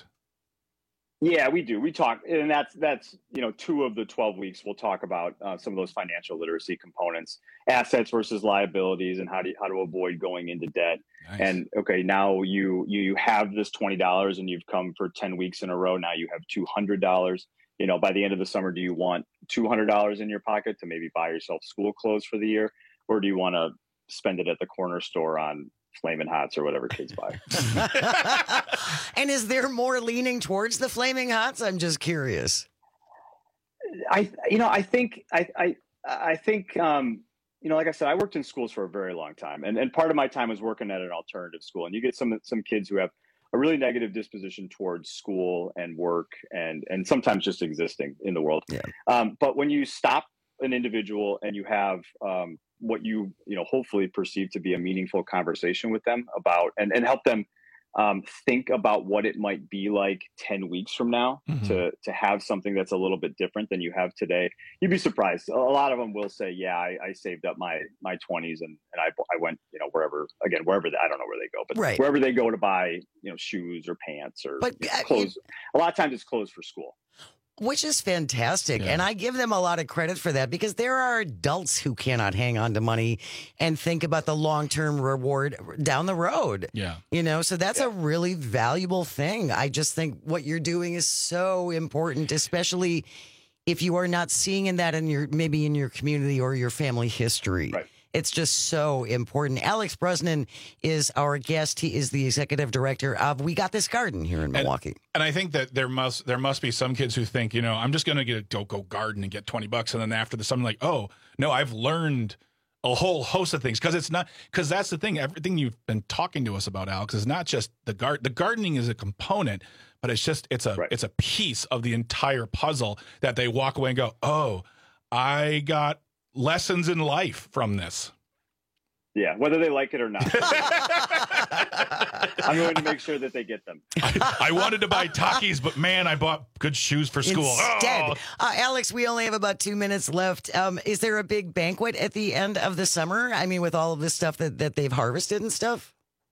Yeah, we do. We talk, and that's 2 of the 12 weeks. We'll talk about some of those financial literacy components, assets versus liabilities, and how to avoid going into debt. Nice. And okay, now you have this $20, and you've come for 10 weeks in a row. Now you have $200. By the end of the summer, do you want $200 in your pocket to maybe buy yourself school clothes for the year, or do you want to spend it at the corner store on Flamin' Hots or whatever kids buy? And is there more leaning towards the Flaming Hots? I'm just curious. I think, like I said, I worked in schools for a very long time, and part of my time was working at an alternative school. And you get some kids who have a really negative disposition towards school and work, and sometimes just existing in the world. Yeah. But when you stop an individual and you have what you hopefully perceive to be a meaningful conversation with them about, and help them think about what it might be like 10 weeks from now, to have something that's a little bit different than you have today. You'd be surprised. A lot of them will say, yeah, I saved up my 20s and I went, wherever I don't know where they go, but wherever they go to buy, shoes or pants or clothes. A lot of times it's clothes for school. Which is fantastic. Yeah. And I give them a lot of credit for that, because there are adults who cannot hang on to money and think about the long-term reward down the road. Yeah. So that's a really valuable thing. I just think what you're doing is so important, especially if you are not seeing that in your community or your family history. Right. It's just so important. Alex Brosnan is our guest. He is the executive director of We Got This Garden here in Milwaukee. And I think that there must be some kids who think, I'm just going to go garden and get $20, and then after the summer, like, oh no, I've learned a whole host of things. Because that's the thing. Everything you've been talking to us about, Alex, is not just the gardening is a component, but it's a piece of the entire puzzle that they walk away and go, oh, I got lessons in life from this. Yeah, whether they like it or not. I'm going to make sure that they get them. I wanted to buy Takis, but man, I bought good shoes for school. Instead, Alex, we only have about 2 minutes left. Is there a big banquet at the end of the summer? I mean, with all of this stuff that they've harvested and stuff?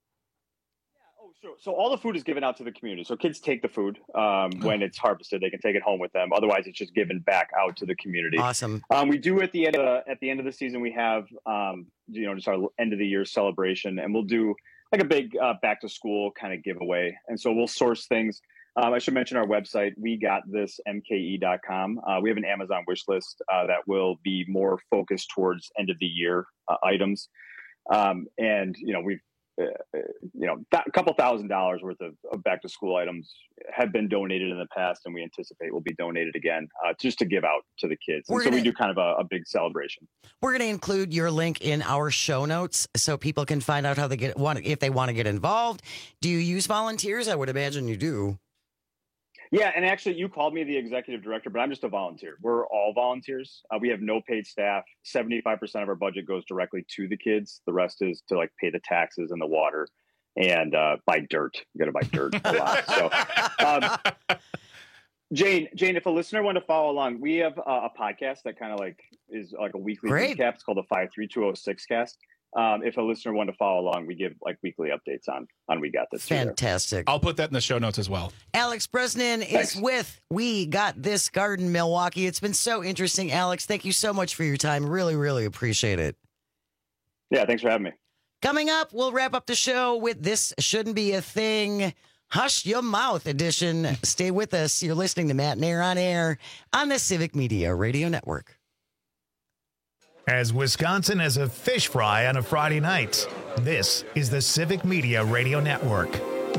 So all the food is given out to the community. So kids take the food when it's harvested. They can take it home with them. Otherwise, it's just given back out to the community. Awesome. We do at the end of the season, we have just our end of the year celebration, and we'll do like a big back to school kind of giveaway. And so we'll source things. I should mention our website, wegotThisMKE.com. We have an Amazon wish list that will be more focused towards end of the year items. And, we've, a couple $1,000s worth of back to school items have been donated in the past, and we anticipate will be donated again, just to give out to the kids. And so we do kind of a big celebration. We're going to include your link in our show notes so people can find out how they if they want to get involved. Do you use volunteers? I would imagine you do. Yeah, and actually, you called me the executive director, but I'm just a volunteer. We're all volunteers. We have no paid staff. 75% of our budget goes directly to the kids. The rest is to pay the taxes and the water and buy dirt. You got to buy dirt a lot. So, Jane, if a listener wanted to follow along, we have a podcast that kind of is like a weekly recap. It's called the 53206 Cast. If a listener wanted to follow along, we give weekly updates on We Got This. Fantastic. I'll put that in the show notes as well. Alex Bresnan is with We Got This Garden Milwaukee. It's been so interesting, Alex. Thank you so much for your time. Really, really appreciate it. Yeah, thanks for having me. Coming up, we'll wrap up the show with This Shouldn't Be a Thing. Hush Your Mouth edition. Stay with us. You're listening to Matt Nair on Air on the Civic Media Radio Network. As Wisconsin has a fish fry on a Friday night, this is the Civic Media Radio Network.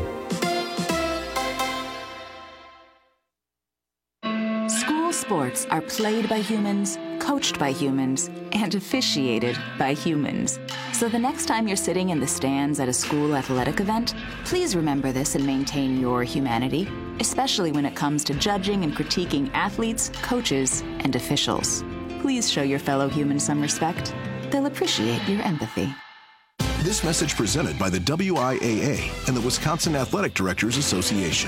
School sports are played by humans, coached by humans, and officiated by humans. So the next time you're sitting in the stands at a school athletic event, please remember this and maintain your humanity, especially when it comes to judging and critiquing athletes, coaches, and officials. Please show your fellow humans some respect. They'll appreciate your empathy. This message presented by the WIAA and the Wisconsin Athletic Directors Association.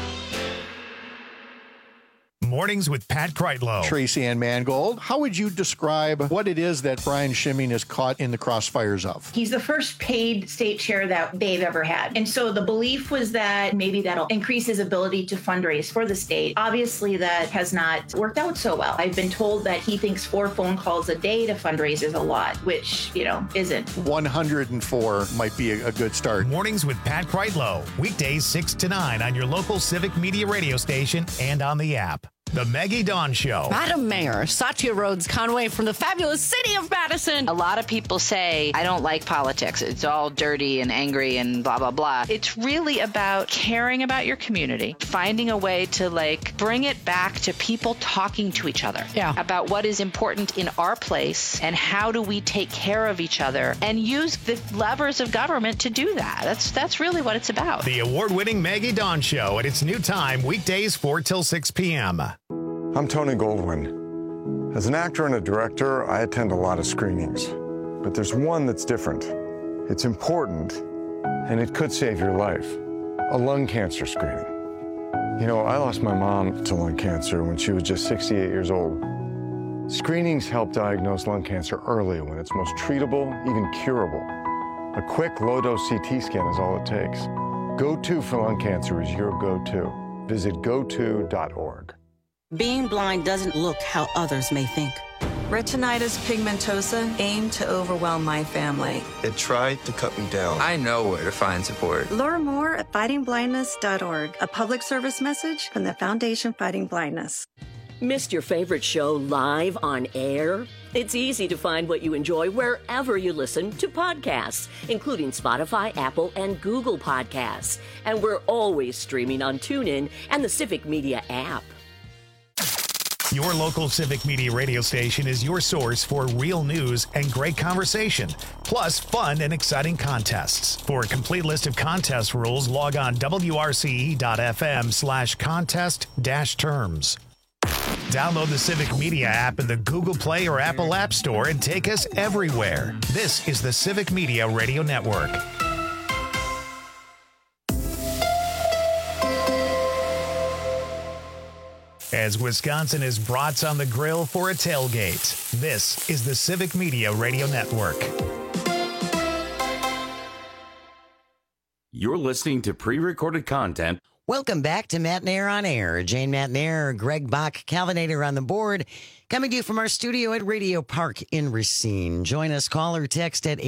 Mornings with Pat Kreitlow. Tracy Ann Mangold, how would you describe what it is that Brian Schimming is caught in the crossfires of? He's the first paid state chair that they've ever had. And so the belief was that maybe that'll increase his ability to fundraise for the state. Obviously, that has not worked out so well. I've been told that he thinks 4 phone calls a day to fundraise is a lot, which, isn't. 104 might be a good start. Mornings with Pat Kreitlow. Weekdays 6 to 9 on your local Civic Media radio station and on the app. The Maggie Dawn Show. Madam Mayor, Satya Rhodes Conway from the fabulous city of Madison. A lot of people say, I don't like politics. It's all dirty and angry and blah, blah, blah. It's really about caring about your community, finding a way to bring it back to people talking to each other about what is important in our place and how do we take care of each other and use the levers of government to do that. That's really what it's about. The award-winning Maggie Dawn Show at its new time, weekdays 4 till 6 p.m. I'm Tony Goldwyn. As an actor and a director, I attend a lot of screenings. But there's one that's different. It's important, and it could save your life. A lung cancer screening. I lost my mom to lung cancer when she was just 68 years old. Screenings help diagnose lung cancer early when it's most treatable, even curable. A quick, low-dose CT scan is all it takes. Go-To for lung cancer is your go-to. Visit goto.org. Being blind doesn't look how others may think. Retinitis pigmentosa aimed to overwhelm my family. It tried to cut me down. I know where to find support. Learn more at fightingblindness.org, a public service message from the Foundation Fighting Blindness. Missed your favorite show live on air? It's easy to find what you enjoy wherever you listen to podcasts, including Spotify, Apple, and Google Podcasts. And we're always streaming on TuneIn and the Civic Media app. Your local Civic Media radio station is your source for real news and great conversation, plus fun and exciting contests. For a complete list of contest rules, log on wrce.fm/contest-terms. Download the Civic Media app in the Google Play or Apple App Store and take us everywhere. This is the Civic Media Radio Network. As Wisconsin is brats on the grill for a tailgate, this is the Civic Media Radio Network. You're listening to pre-recorded content Welcome back to Matt Nair on Air. Jane Matt Nair, Greg Bach, Calvinator on the board, coming to you from our studio at Radio Park in Racine. Join us, call or text at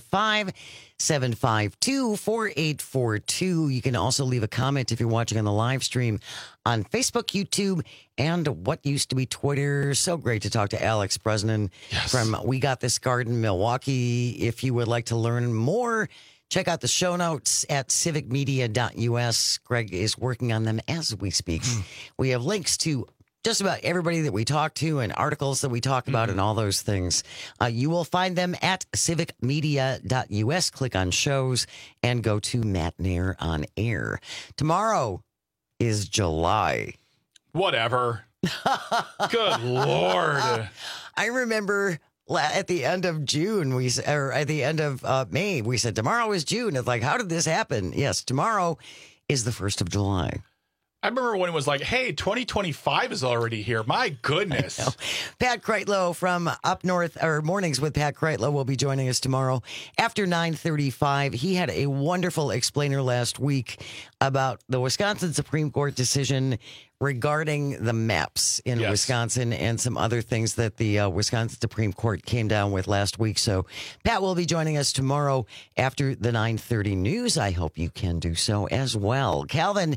855-752-4842. You can also leave a comment if you're watching on the live stream on Facebook, YouTube, and what used to be Twitter. So great to talk to Alex Bresnan from We Got This Garden, Milwaukee. If you would like to learn more, check out the show notes at civicmedia.us. Greg is working on them as we speak. We have links to just about everybody that we talk to and articles that we talk about and all those things. You will find them at civicmedia.us. Click on shows and go to Matt Nair on Air. Tomorrow is July. Whatever. Good Lord. I remember at the end of June, or at the end of May, we said tomorrow is June. It's like, how did this happen? Yes, tomorrow is the 1st of July. I remember when it was like, hey, 2025 is already here. My goodness. Pat Kreitlow from Up North, or Mornings with Pat Kreitlow, will be joining us tomorrow after 9:35. He had a wonderful explainer last week about the Wisconsin Supreme Court decision regarding the maps in Wisconsin and some other things that the Wisconsin Supreme Court came down with last week. So Pat will be joining us tomorrow after the 9:30 news. I hope you can do so as well. Calvin,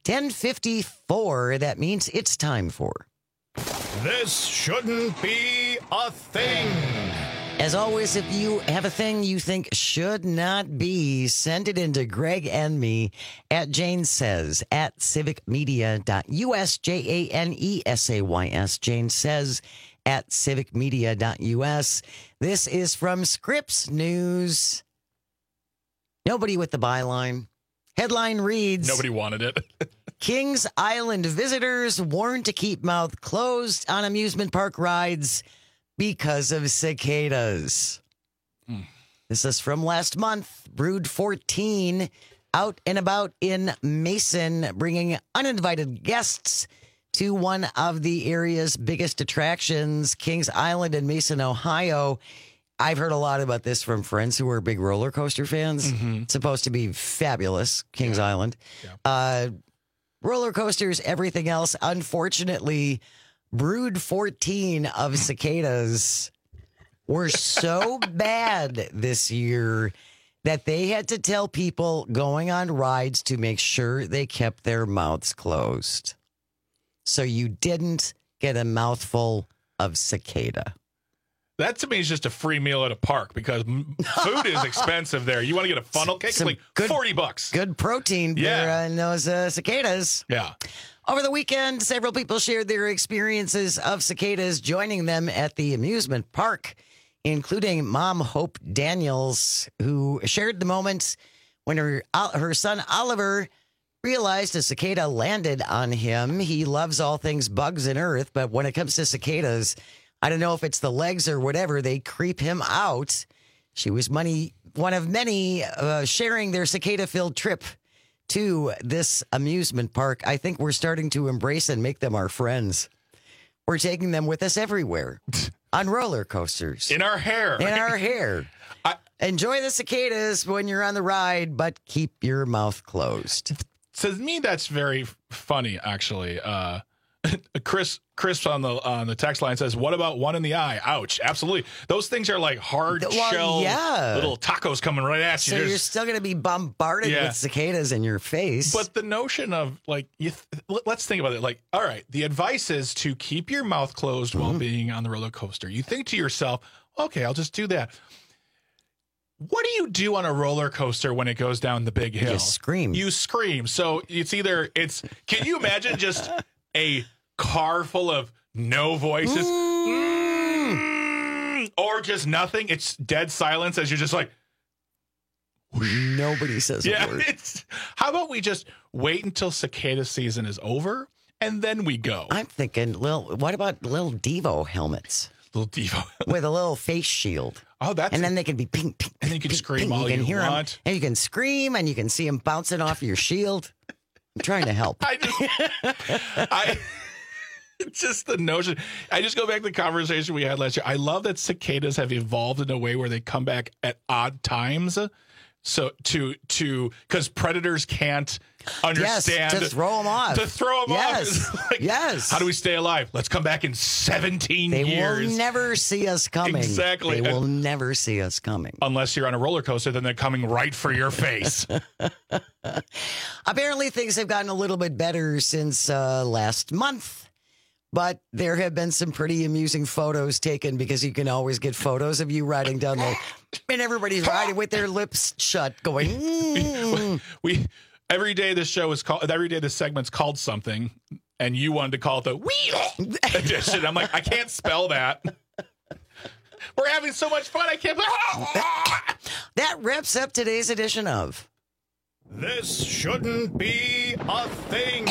10:54. That means it's time for This Shouldn't Be a Thing. As always, if you have a thing you think should not be, send it into Greg and me at Jane Says at civicmedia.us, JANESAYS. Jane Says at civicmedia.us. This is from Scripps News. Nobody with the byline. Headline reads, nobody wanted it. Kings Island visitors warned to keep mouth closed on amusement park rides because of cicadas. This is from last month. Brood 14 out and about in Mason, bringing uninvited guests to one of the area's biggest attractions, Kings Island in Mason, Ohio. I've heard a lot about this from friends who are big roller coaster fans. It's supposed to be fabulous, Kings Island. Roller coasters, everything else. Unfortunately, Brood 14 of cicadas were so bad this year that they had to tell people going on rides to make sure they kept their mouths closed. So you didn't get a mouthful of cicada. That to me is just a free meal at a park because food is expensive there. You want to get a funnel cake? It's like $40. Good protein in those cicadas. Yeah. Over the weekend, several people shared their experiences of cicadas joining them at the amusement park, including Mom Hope Daniels, who shared the moment when her son Oliver realized a cicada landed on him. He loves all things bugs and earth, but when it comes to cicadas, I don't know if it's the legs or whatever, they creep him out. She was one of many sharing their cicada-filled trip to this amusement park. I think we're starting to embrace and make them our friends. We're taking them with us everywhere. On roller coasters. In our hair. In our hair. Enjoy the cicadas when you're on the ride, but keep your mouth closed. To me, that's very funny, actually. Chris on the text line says, what about one in the eye? Ouch. Absolutely. Those things are like hard shell little tacos coming right at you. So you're still going to be bombarded with cicadas in your face. But the notion of like, let's think about it. Like, all right, the advice is to keep your mouth closed while being on the roller coaster. You think to yourself, okay, I'll just do that. What do you do on a roller coaster when it goes down the big hill? You scream. You scream. So can you imagine just a car full of no voices or just nothing? It's dead silence as you're just like, nobody says a word. How about we just wait until cicada season is over and then we go? I'm thinking, what about little Devo helmets? Little Devo with a little face shield. Oh, and then they can be ping, ping, and then you can scream all you want. And you can scream, and you can see them bouncing off your shield. I'm trying to help. Just the notion. I just go back to the conversation we had last year. I love that cicadas have evolved in a way where they come back at odd times. So because predators can't understand to throw them off. To throw them off. Yes. How do we stay alive? Let's come back in 17 years. They will never see us coming. Exactly. They will never see us coming. Unless you're on a roller coaster, then they're coming right for your face. Apparently, things have gotten a little bit better since last month. But there have been some pretty amusing photos taken because you can always get photos of you riding down the... And everybody's riding with their lips shut going... Every day this show is called... Every day this segment's called something, and you wanted to call it the wheel edition. I'm like, I can't spell that. We're having so much fun, I can't... That wraps up today's edition of... This shouldn't be a thing.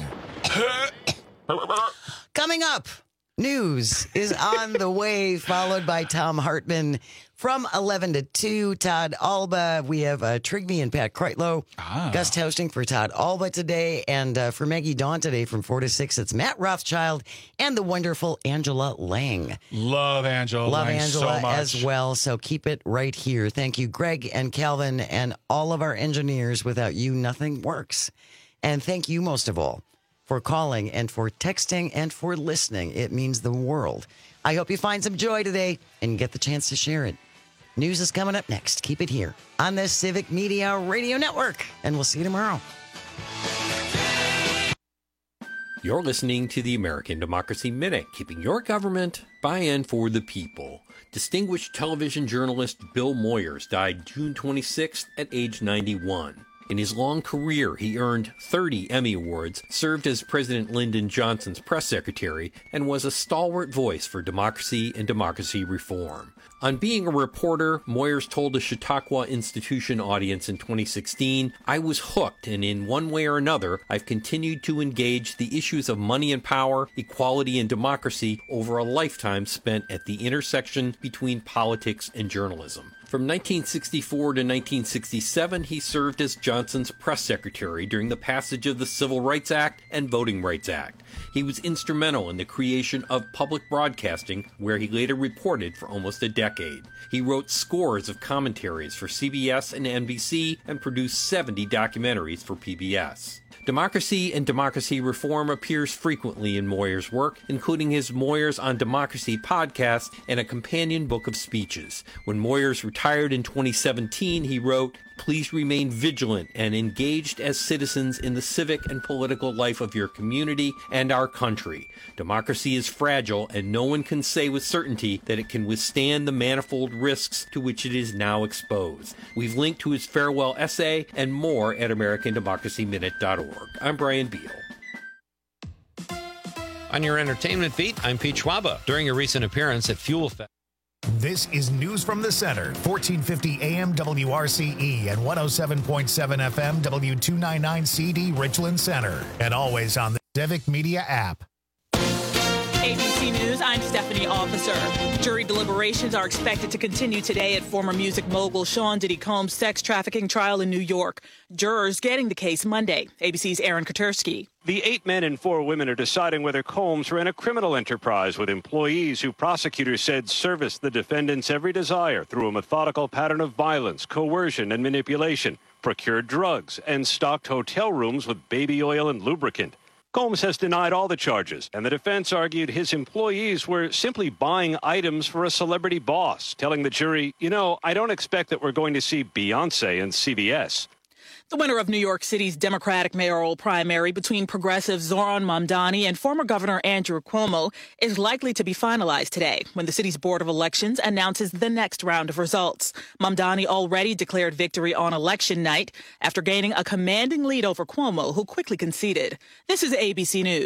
Coming up, news is on the way, followed by Tom Hartman from 11 to 2. Todd Alba. We have Trigby and Pat Kreitlow. Guest hosting for Todd Alba today. And for Maggie Dawn today from 4 to 6, it's Matt Rothschild and the wonderful Angela Lang. Love Angela Lang Angela so much. as well. So keep it right here. Thank you, Greg and Calvin and all of our engineers. Without you, nothing works. And thank you most of all for calling and for texting and for listening. It means the world. I hope you find some joy today and get the chance to share it. News is coming up next. Keep it here on the Civic Media Radio Network, and we'll see you tomorrow. You're listening to the American Democracy Minute, keeping your government by and for the people. Distinguished television journalist Bill Moyers died June 26th at age 91. In his long career, he earned 30 Emmy Awards, served as President Lyndon Johnson's press secretary, and was a stalwart voice for democracy and democracy reform. On being a reporter, Moyers told a Chautauqua Institution audience in 2016, "I was hooked, and in one way or another, I've continued to engage the issues of money and power, equality and democracy over a lifetime spent at the intersection between politics and journalism." From 1964 to 1967, he served as Johnson's press secretary during the passage of the Civil Rights Act and Voting Rights Act. He was instrumental in the creation of public broadcasting, where he later reported for almost a decade. He wrote scores of commentaries for CBS and NBC and produced 70 documentaries for PBS. Democracy and democracy reform appears frequently in Moyers' work, including his Moyers on Democracy podcast and a companion book of speeches. When Moyers retired in 2017, he wrote, "Please remain vigilant and engaged as citizens in the civic and political life of your community and our country. Democracy is fragile, and no one can say with certainty that it can withstand the manifold risks to which it is now exposed." We've linked to his farewell essay and more at AmericanDemocracyMinute.org. I'm Brian Beal. On your entertainment beat, I'm Pete Schwaba. During a recent appearance at Fuel Fest. This is News from the Center, 1450 AM WRCE and 107.7 FM W299 CD Richland Center, and always on the Civic Media app. ABC News, I'm Stephanie Officer. Jury deliberations are expected to continue today at former music mogul Sean Diddy Combs' sex trafficking trial in New York. Jurors getting the case Monday. ABC's Aaron Katersky. The 8 men and 4 women are deciding whether Combs ran a criminal enterprise with employees who prosecutors said serviced the defendant's every desire through a methodical pattern of violence, coercion, and manipulation, procured drugs, and stocked hotel rooms with baby oil and lubricant. Combs has denied all the charges, and the defense argued his employees were simply buying items for a celebrity boss, telling the jury, I don't expect that we're going to see Beyonce in CVS. The winner of New York City's Democratic mayoral primary between progressive Zoran Mamdani and former Governor Andrew Cuomo is likely to be finalized today when the city's Board of Elections announces the next round of results. Mamdani already declared victory on election night after gaining a commanding lead over Cuomo, who quickly conceded. This is ABC News.